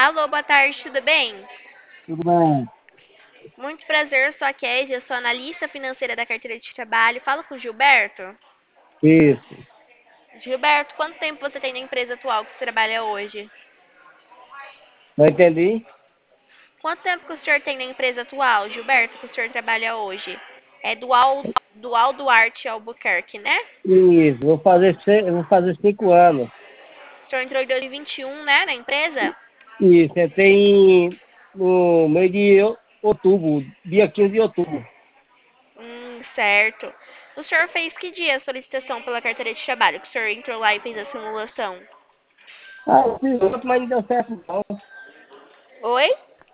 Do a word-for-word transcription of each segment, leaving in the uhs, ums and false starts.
Alô, boa tarde, tudo bem? Tudo bem? Muito prazer, eu sou a Kézia, eu sou analista financeira da carteira de trabalho. Falo com o Gilberto. Isso. Gilberto, quanto tempo você tem na empresa atual que você trabalha hoje? Não entendi? Quanto tempo que o senhor tem na empresa atual, Gilberto, que o senhor trabalha hoje? É Dual, Dual Duarte Albuquerque, né? Isso. Vou fazer, se- vou fazer cinco anos. O senhor entrou em dois mil e vinte e um, né, na empresa? Isso. Entrei em- no mês de o- outubro, dia quinze de outubro. Hum, certo. O senhor fez que dia a solicitação pela carteira de trabalho? Que o senhor entrou lá e fez a simulação? Ah, eu fiz ontem, mas não deu certo não. Oi?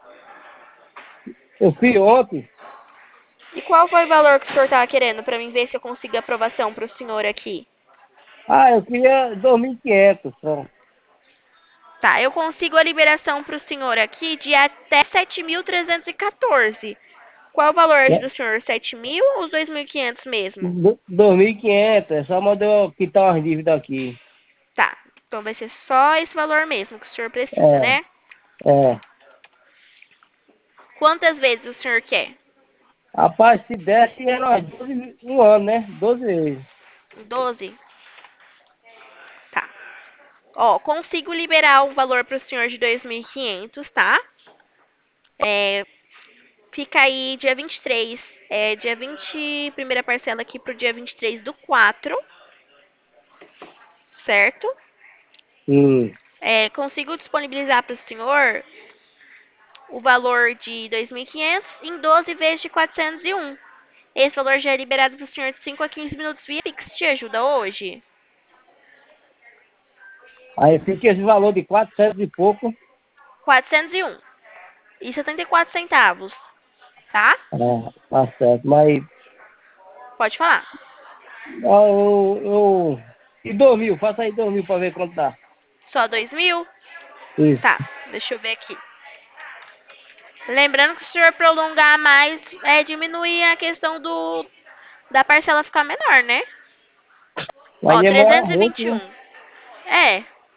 Eu fiz ontem. E qual foi o valor que o senhor estava querendo para mim ver se eu consigo aprovação para o senhor aqui? Ah, eu queria dois mil e quinhentos só. Tá, eu consigo a liberação para o senhor aqui de até sete mil trezentos e quatorze. Qual o valor É, do senhor? Sete mil ou os dois mil e quinhentos mesmo? do- dois mil e quinhentos. É só mandar eu quitar umas dívidas aqui. Tá, então vai ser só esse valor mesmo que o senhor precisa, É, né? é. Quantas vezes o senhor quer? Rapaz, se desse, era umas doze, um ano, né? Doze vezes. Doze. Tá. Ó, consigo liberar o valor para o senhor de dois mil e quinhentos, tá? É, fica aí dia vinte e três, é, dia vinte, primeira parcela aqui pro dia vinte e três do quatro, certo? Hum. É, consigo disponibilizar para o senhor o valor de dois mil e quinhentos em doze vezes de quatrocentos e um. Esse valor já é liberado para o senhor de cinco a quinze minutos via Pix. Te ajuda hoje? Aí fica esse valor de quatrocentos e pouco. quatrocentos e um e setenta e quatro centavos, tá? Ah, tá certo. Mas Pode falar. ah, eu, eu. E dois mil, faça aí dois mil pra ver quanto dá. Só dois mil? Isso. Tá, deixa eu ver aqui. Lembrando que se o senhor prolongar mais, é diminuir a questão do da parcela ficar menor, né? Vai Ó, demorar trezentos e muito, vinte e né? um. É.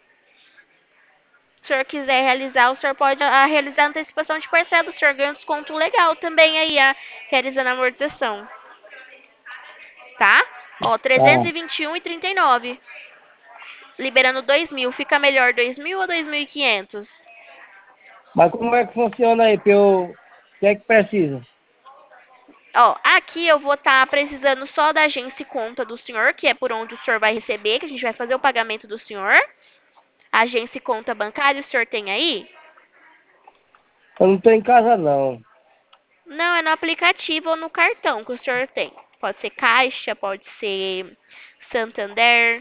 Se o senhor quiser realizar, o senhor pode ah, realizar a antecipação de parcela. O senhor ganha um desconto legal também aí, ah, realizando a amortização. Tá? Ó, trezentos Tá. e vinte e um e trinta e nove. Liberando dois mil. Fica melhor dois mil ou dois mil e quinhentos? Mas como é que funciona aí? Que eu... O que é que precisa? Ó, aqui eu vou estar precisando só da agência e conta do senhor, que é por onde o senhor vai receber, que a gente vai fazer o pagamento do senhor. Agência e conta bancária, o senhor tem aí? Eu não tô em casa, não. Não, é no aplicativo ou no cartão que o senhor tem. Pode ser Caixa, pode ser Santander,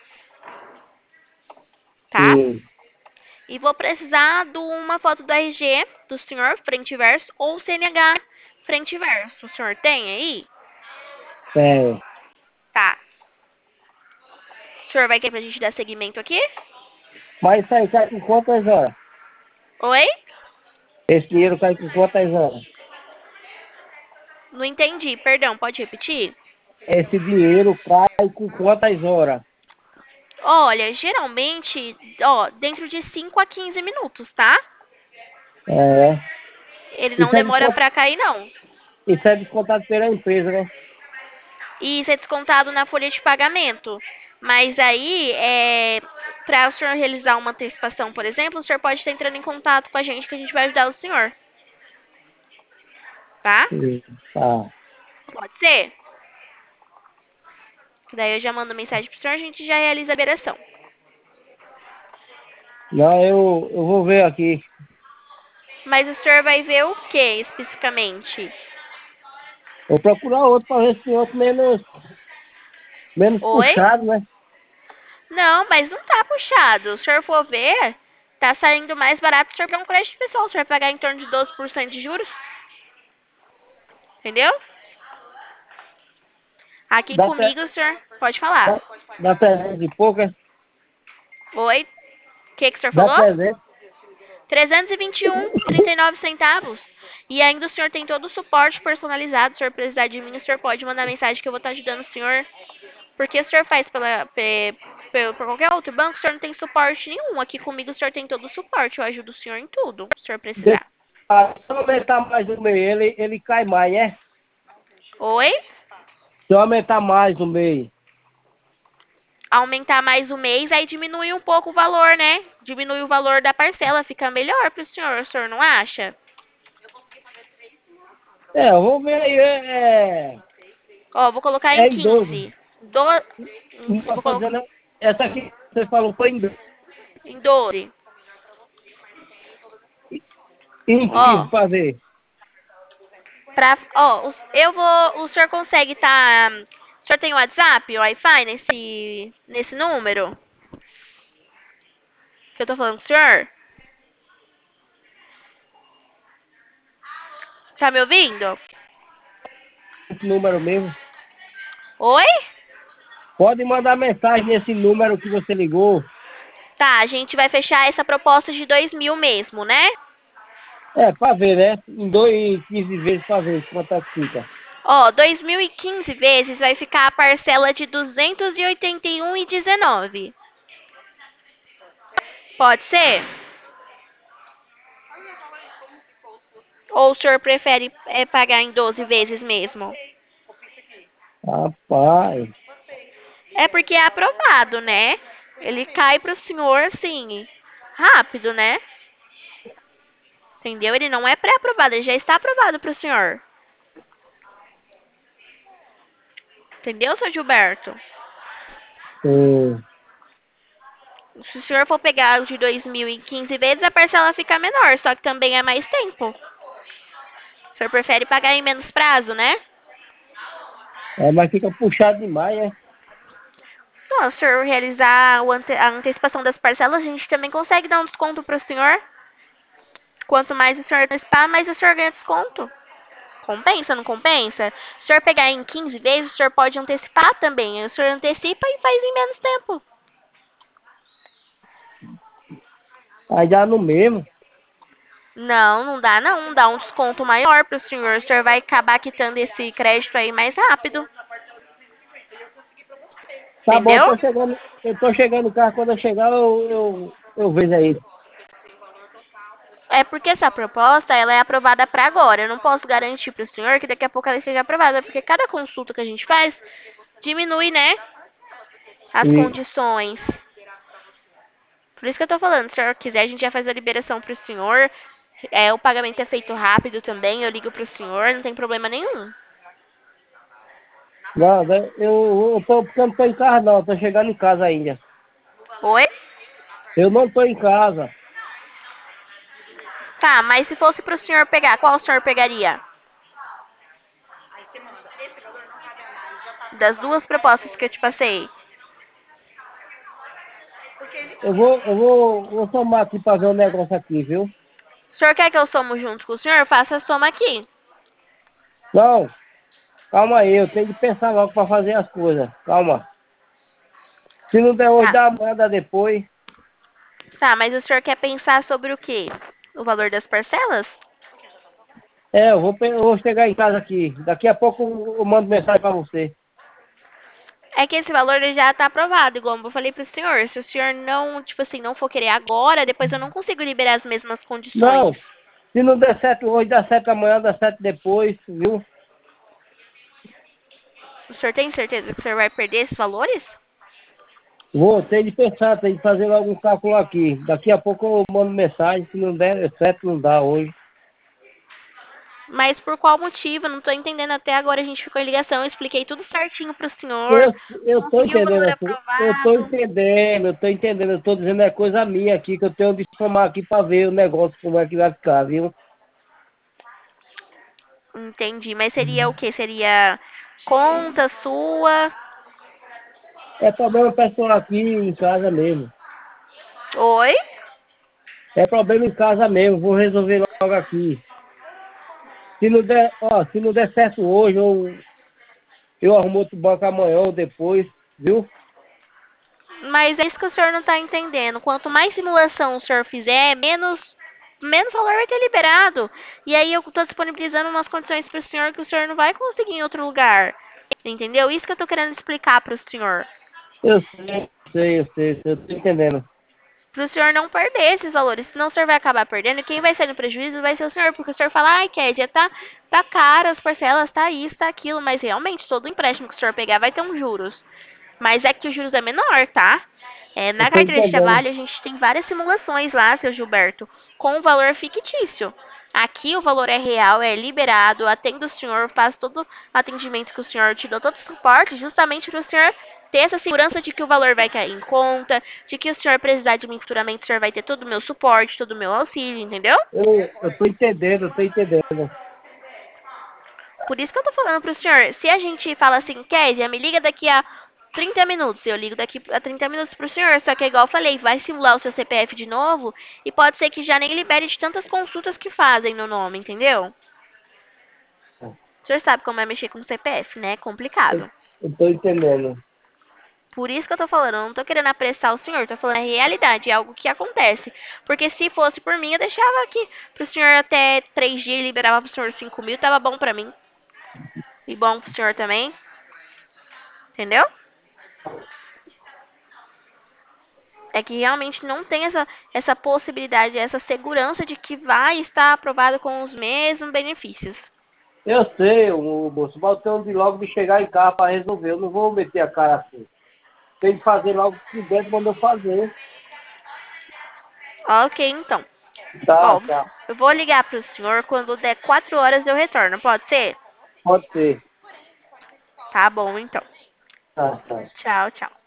tá? Sim. E vou precisar de uma foto do R G do senhor, frente e verso, ou C N H, frente e verso. O senhor tem aí? É. Tá. O senhor vai querer pra gente dar seguimento aqui? Mas isso aí cai por quantas horas? Oi? Esse dinheiro cai por quantas horas? Não entendi, perdão, pode repetir? Esse dinheiro cai com quantas horas? Olha, geralmente, ó, dentro de cinco a quinze minutos, tá? É. Ele não Isso é, demora descont... pra cair, não. isso é descontado pela empresa, né? E isso é descontado na folha de pagamento. Mas aí, é, para o senhor realizar uma antecipação, por exemplo, o senhor pode estar entrando em contato com a gente que a gente vai ajudar o senhor, tá? Sim. Tá. Pode ser? Daí eu já mando mensagem pro senhor, a gente já realiza a liberação. Não, eu, eu vou ver aqui. Mas o senhor vai ver o que especificamente? Vou procurar outro para ver se tem outro menos, menos Oi? puxado, né? Não, mas não tá puxado. Se o senhor for ver, tá saindo mais barato se o senhor pegar um crédito pessoal. O senhor vai pagar em torno de doze por cento de juros. Entendeu? Aqui Dá, tre- comigo o senhor pode falar. dá, dá trezentos e poucas. Oi? O que, que o senhor Dá falou? trezentos. trezentos e vinte e um e trinta e nove centavos. E ainda o senhor tem todo o suporte personalizado. Se o senhor precisar de mim, o senhor pode mandar mensagem que eu vou estar ajudando o senhor. Porque o senhor faz pela, pe- por, por qualquer outro banco, o senhor não tem suporte nenhum. Aqui comigo o senhor tem todo o suporte. Eu ajudo o senhor em tudo, se o senhor De- precisar. ah, se eu aumentar mais o mês, ele, ele cai mais, é? Oi? Se eu aumentar mais o mês. Aumentar mais o mês, aí diminui um pouco o valor, né? Diminui o valor da parcela, fica melhor pro senhor, o senhor não acha? É, eu vou ver aí, é, Ó, vou colocar em é em doze. quinze. Do... Não Eu tá vou colocar fazendo, essa aqui que você falou foi em doze. em doze. Em Ó, quinze fazer. pra... Ó, o- eu vou... O senhor consegue tá... O senhor tem WhatsApp, Wi-Fi nesse... Nesse número que eu tô falando com o senhor? Tá me ouvindo? Esse número mesmo. Oi? Pode mandar mensagem nesse número que você ligou. Tá, a gente vai fechar essa proposta de dois mil mesmo, né? É, pra ver, né? Em dois, em quinze vezes pra ver quanto é que fica. Ó, dois mil e quinze vezes vai ficar a parcela de duzentos e oitenta e um e dezenove. Pode ser? Ou o senhor prefere é, pagar em doze vezes mesmo? Rapaz. É porque é aprovado, né? Ele cai pro senhor assim, rápido, né? Entendeu? Ele não é pré-aprovado, ele já está aprovado pro senhor. Entendeu, seu Gilberto? Hum. Se o senhor for pegar o de dois mil e quinze vezes, a parcela fica menor, só que também é mais tempo. O senhor prefere pagar em menos prazo, né? É, mas fica puxado demais, é? Bom, se o senhor realizar o ante- a antecipação das parcelas, a gente também consegue dar um desconto pro senhor. Quanto mais o senhor antecipar, mais o senhor ganha desconto. Compensa, não compensa? Se o senhor pegar em quinze vezes, o senhor pode antecipar também. O senhor antecipa e faz em menos tempo. Aí dá no mesmo. Não, não dá não. Dá um desconto maior pro senhor. O senhor vai acabar quitando esse crédito aí mais rápido. Tá bom, eu Entendeu? tô chegando, eu tô chegando no carro, quando eu chegar eu, eu, eu vejo aí. É porque essa proposta, ela é aprovada para agora. Eu não posso garantir pro senhor que daqui a pouco ela seja aprovada, porque cada consulta que a gente faz diminui, né, as E, condições. Por isso que eu tô falando, se o senhor quiser, a gente já faz a liberação pro senhor. É, o pagamento é feito rápido também, eu ligo pro senhor, não tem problema nenhum. não, né, eu, eu tô, porque eu não tô em casa não, eu tô chegando em casa ainda. Oi? Eu não tô em casa. Tá, mas se fosse pro senhor pegar, qual o senhor pegaria? Das duas propostas que eu te passei. Eu vou, eu vou, vou somar aqui pra ver o negócio aqui, viu? O senhor quer que eu somo junto com o senhor? Faça a soma aqui. Não, calma aí, eu tenho que pensar logo pra fazer as coisas. Calma. Se não der hoje, Tá. dá amanhã, dá depois. Tá, mas o senhor quer pensar sobre o quê? O valor das parcelas? É, eu vou, pe- eu vou chegar em casa aqui. Daqui a pouco eu eu mando mensagem pra você. É que esse valor ele já tá aprovado, igual eu falei pro senhor. Se o senhor não, tipo assim, não for querer agora, depois eu não consigo liberar as mesmas condições. Não, se não der certo hoje, dá certo amanhã, dá certo depois, viu? O senhor tem certeza que o senhor vai perder esses valores? Vou ter de pensar, tem de fazer algum cálculo aqui. Daqui a pouco eu mando mensagem, se não der certo, não dá hoje. Mas por qual motivo? Eu não tô entendendo até agora. A gente ficou em ligação, eu expliquei tudo certinho pro senhor. Eu, eu tô Conseguiu o entendendo, valor assim, eu tô aprovado. entendendo, eu tô entendendo, eu tô dizendo é coisa minha aqui, que eu tenho de somar aqui pra ver o negócio, como é que vai ficar, viu? Entendi. Mas seria o quê? Seria conta sua? É problema pessoal aqui em casa mesmo. Oi? É problema em casa mesmo, vou resolver logo aqui. Se não der, ó, se não der certo hoje, eu, eu arrumo outro banco amanhã ou depois, viu? Mas é isso que o senhor não está entendendo. Quanto mais simulação o senhor fizer, menos, menos valor vai ter liberado. E aí eu estou disponibilizando umas condições para o senhor que o senhor não vai conseguir em outro lugar. Entendeu? Isso que eu estou querendo explicar para o senhor. Eu sei. sei, eu sei, eu tô entendendo. Para o senhor não perder esses valores, senão o senhor vai acabar perdendo. Quem vai sair no prejuízo vai ser o senhor, porque o senhor fala, ai, Kédia, tá, tá caro as parcelas, tá isso, tá aquilo, mas realmente todo empréstimo que o senhor pegar vai ter um juros. Mas é que o juros é menor, tá? É, Eu na tô carteira de entendendo. trabalho, a gente tem várias simulações lá, seu Gilberto, com um valor fictício. Aqui o valor é real, é liberado, atendo o senhor, faço todo o atendimento que o senhor te dou, todo o suporte, justamente para o senhor ter essa segurança de que o valor vai cair em conta, de que o senhor precisar de mensuramento, o senhor vai ter todo o meu suporte, todo o meu auxílio, entendeu? Eu, eu tô entendendo, eu tô entendendo. Por isso que eu tô falando pro senhor, se a gente fala assim, Kézia, me liga daqui a trinta minutos, eu ligo daqui a trinta minutos pro senhor, só que é igual eu falei, vai simular o seu C P F de novo e pode ser que já nem libere de tantas consultas que fazem no nome, entendeu? O senhor sabe como é mexer com o C P F, né? É Eu, complicado. eu tô entendendo. Por isso que eu tô falando, eu não tô querendo apressar o senhor, tô falando a realidade, é algo que acontece. Porque se fosse por mim, eu deixava aqui pro senhor até três dias e liberava pro senhor cinco mil, tava bom pra mim. E bom pro senhor também, entendeu? É que realmente não tem essa, essa possibilidade, essa segurança de que vai estar aprovado com os mesmos benefícios. Eu sei, o moço, mas eu tenho de logo de chegar em casa para resolver. Eu não vou meter a cara assim. Tem que fazer logo o que der quando eu fazer. Ok, então. Tá, Ó, tá. eu vou ligar pro senhor quando der quatro horas eu retorno, pode ser? Pode ser. Tá bom, então. Tá, tá. Tchau, tchau.